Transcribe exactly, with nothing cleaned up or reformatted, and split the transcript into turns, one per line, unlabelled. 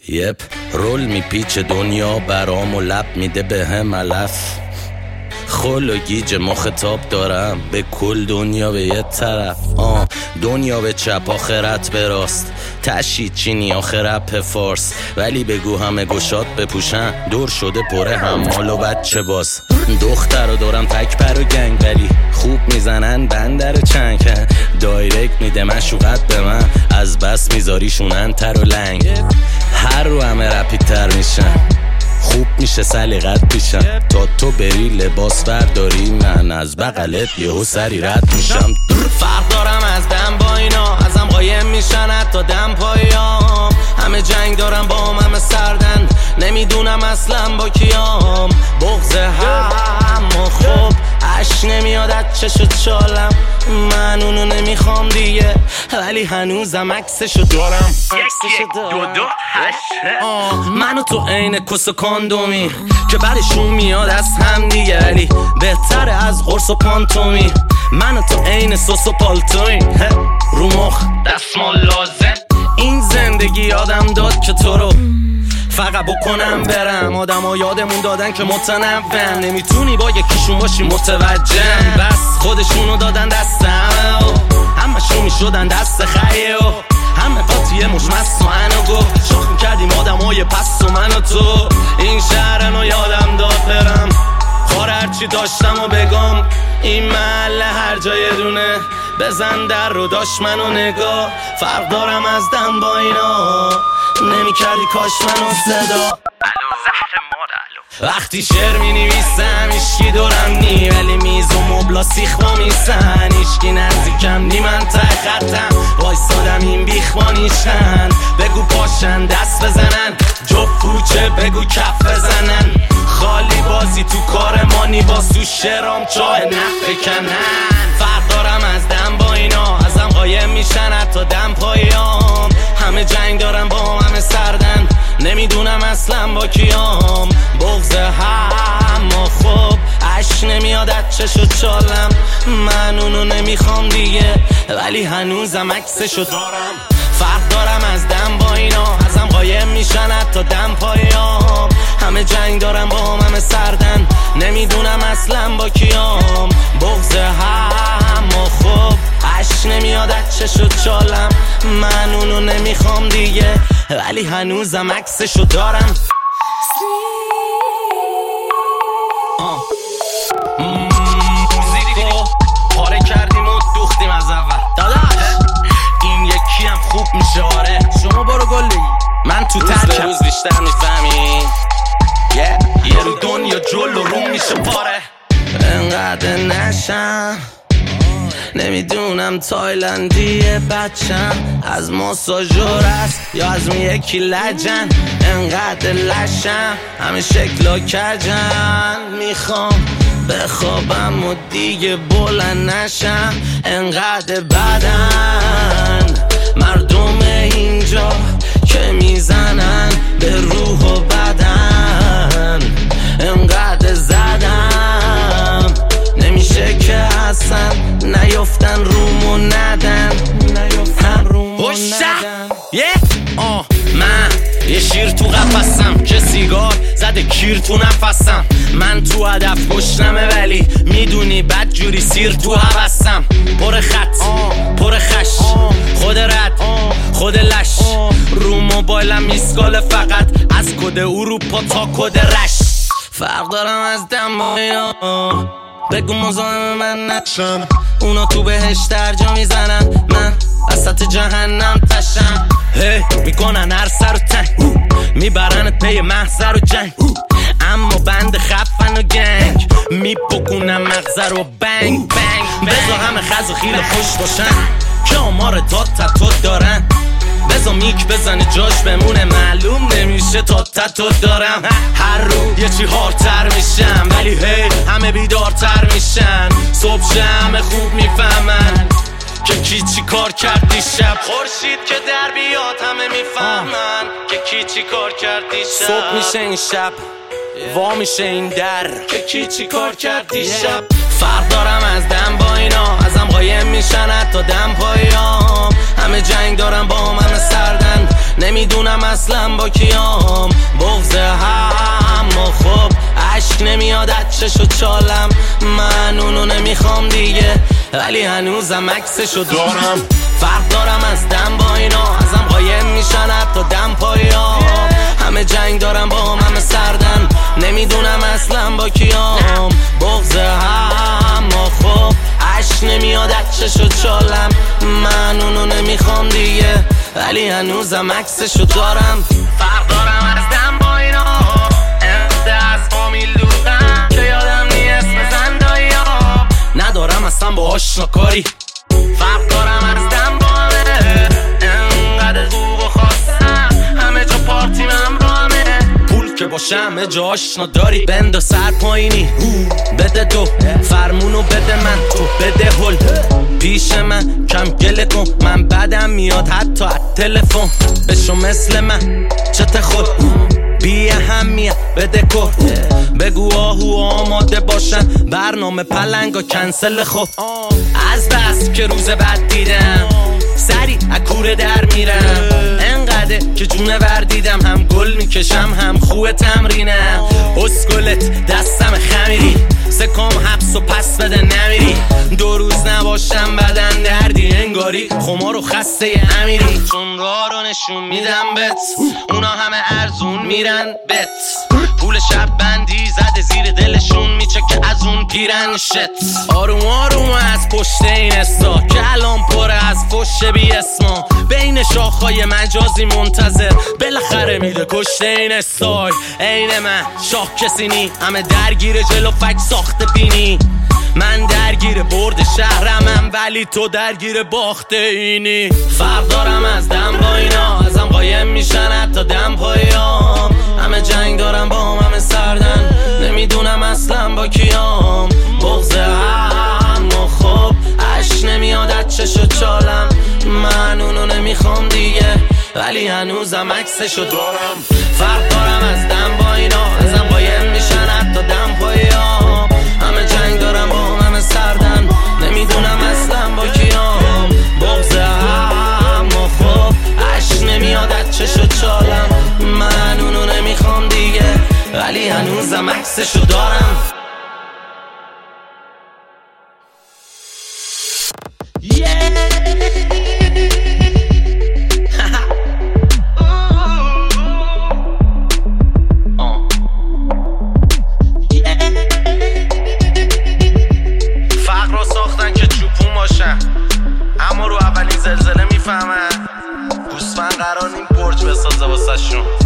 یپ رول میپیچ دنیا برام و لب میده به هم علف. خل و گیج مخاطب دارم به کل دنیا به یه طرف. آه دنیا به چپ آخرت به راست، تشید چینی آخرت فارس. ولی بگو همه گشاد بپوشن، دور شده پره حمال و بچه باز. دختر رو دارم تک پر و گنگ، ولی خوب میزنن بندر چنگ. دایرکت میده مشوقت به من، از بس میذاریشونن تر و لنگ. هر رو همه رپیدتر میشن، خوب میشه سلیقت پیشم. تا تو بری لباس برداری، من از بغلت یهو سری رد میشم.
فرق دارم از دم با اینا، ازم قایم میشن حتی دم پایام. همه جنگ دارم با هم، همه سردن، نمیدونم اصلا با کیام. بغض هم و خوب عشق نمیاد از چشو چالم. من اونو نمیخوام دیگه، ولی هنوزم عکسشو دارم.
یک دو دو هشت
منو تو عین کس و کاندومی که بعدشون میاد از هم دیگه، ولی بهتره از قرص و پانتومی. منو تو عین سس و پالتوی، رو مخ دستمال لازم. این زندگی یادم داد که تو رو فقط بکنم برم. آدم ها یادمون دادن که متنوعم، نمیتونی با یکیشون باشی متوجهم. بس خودشونو دادن دست همه و همشون میشدن دست خیه و همه قاطیه مشمست و انو گفت. شخ میکردیم آدم های پس و من و تو. این شهرنو یادم داد برم، خار هرچی داشتم و بگم. این محله هر جای دونه بزن در رو داشت منو نگاه. فرق دارم از دم با اینا، نمی کردی کاش منو صدا. وقتی شعر می نویسم ایشکی دورم نی، ولی میز و مبلا سیخ با میسن. ایشکی نزدیکم نی، من ته خطم وایسادم این بیخوانیشن. بگو پاشن دست بزنن، جو کوچه بگو کف بزنن. خالی بازی تو کار ما نی، با سو شرام چاه نف بکنن. فرق دارم از دم با اینا، ازم قایم میشن حتی دم پایام. همه جنگ دارم با هم، همه سردن، نمیدونم اصلا با کیام. بغض هم و خوب عشق نمیاد از چشو چالم. من اونو نمیخوام دیگه، ولی هنوزم عکسشو دارم. فرق دارم از دم با اینا، ازم قایم میشن حتی دم پایام. همه جنگ دارم با هم، همه سردن، نمیدونم اصلا با کیام. بغض هم و خوب عشق نمیاد از چشو چالم. من اونو نمیخوام دیگه، ولی هنوزم عکسشو دارم. موزیکو پاره کردیم و دوختیم از اول داداش. این یکی هم خوب میشه آره. شما برو گلی، من تو ترکم. روز بیشتر میفهمی yeah. یه رو دنیا جلو روم میشه پاره. انقدر نشم نمیدونم تایلندیه بچم، از ماساژور است یا از اون یکی لجن. انقدر لشم همه شکلا کجن، میخوام بخوابم و دیگه بلند نشم. انقدر بدن مردم اینجا که میزنن به روح و بدن. انقدر زدم نمیشه که اصلا نیفتن رومو ندن، نیفتن رومو ندن. yeah. آه من یه شیر تو قفسم که سیگار زده کیر تو نفسم. من تو هدف پشتمه، ولی میدونی بد جوری سیر تو حوثم. پر خط پر خش، خود رد خود لش. رو موبایلم میسکاله فقط از کد اروپا تا کد رش. فرق دارم از دم با اینا، بگو مزاحم من نشن. اونا تو بهش درجا میزنن، من وسط جهنم تشم. هی میکنن هر سر و تنگ، میبرنت پی محضر و جنگ. اما بند خفن و گنگ، میپکونم مغزه رو بنگ بنگ. بزا همه خز و خیل خوش باشن که آمار داد تتو دارن. بزا میک بزنه جاش بمونه، معلوم نمیشه تا تتو دارم. هر رو یه چی هارتر میشم، ولی هی همه بیدارتر میشن. صبح همه خوب میفهمن که کی چی کار کرد دیشب. خورشید که در بیاد همه میفهمن که کی چی کار کرد دیشب. صبح میشه این شب وا میشه این در که کی چی کار کرد دیشب. فرق دارم از دم با اینا، ازم قایم میشن حتی دم پایام. همه جنگ دارم با هم، همه سردن،
نمیدونم اصلا با کیام. بغض هم و خب عشق نمیاد چشو چالم، من اونو نمیخوام دیگه ولی هنوزم عکسشو دارم. فرق دارم از دم با اینا، ازم قایم میشن حتی دم پایام. همه جنگ دارم با هم همه سردن، نمیدونم اصلا با کیام. بغض هم و خب عشق نمیاد چشو چالم، من اونو نمیخوام دیگه ولی هنوزم عکسشو دارم. فرق دارم از دم با اینا، انده از فامیل دورم که یادم نیست بزن دایا، ندارم اصلا با آشنا کاری. فرق دارم از دم با همه، انقدر خوب و خواستم همه جا پارتیم همراهمه. پول که باشه همه جا آشنا داری، بند و سر پایینی بده دو، فرمونو بده من تو بده هل. پیش من کم گله کن، من بدم میاد حتی از تلفن. بشو مثل من چته خود بی اهمیت بده کن. بگو آهو آماده باشن برنامه پلنگا کنسل خود. از بس که روز بد دیدم سری اکوره در میرم، انقدر که جونه وردیدم هم گل میکشم هم خوه تمرینم. اسکلت دستم خمیری سکام حبس و پس بده نمیری. دو روز نباشم بدن دردی انگاری خمار و خسته امیری. چون راه رو نشون میدم بت، اونا همه ارزون میرن بت. پول شب بندی زده زیر دلشون میچه که از اون پیرن شت. آروم آروم از پشت این استا که الان پره از فش بی اسما. بین شاخهای مجازی منتظر بالاخره میده کشته این استایل. عین من شاخ کسی نی، همه درگیر جلو فک ساخته پینی. من درگیر برد شهرمم ولی تو درگیر باخته اینی. فرق دارم از دم با اینا، ازم قایم میشن حتی دم پایام. همه جنگ دارم با هم همه سردن، نمیدونم اصلا با کیام. بغض هم و خب عشق نمیاد چشو چالم، من اونو نمیخوام دیگه ولی هنوزم عکسشو دارم. فرق دارم از دم با اینا، ازم قایم میشن حتی دم پایام. همه جنگ دارم با هم همه سردن، نمیدونم اصلا با کیام. بغض هم و خب عشق نمیاد چشو چالم، من اونو نمیخوام دیگه ولی هنوزم عکسشو دارم. اما رو اولین زلزله میفهمن گوسفند قرار نیم برج بسازه واسه شون.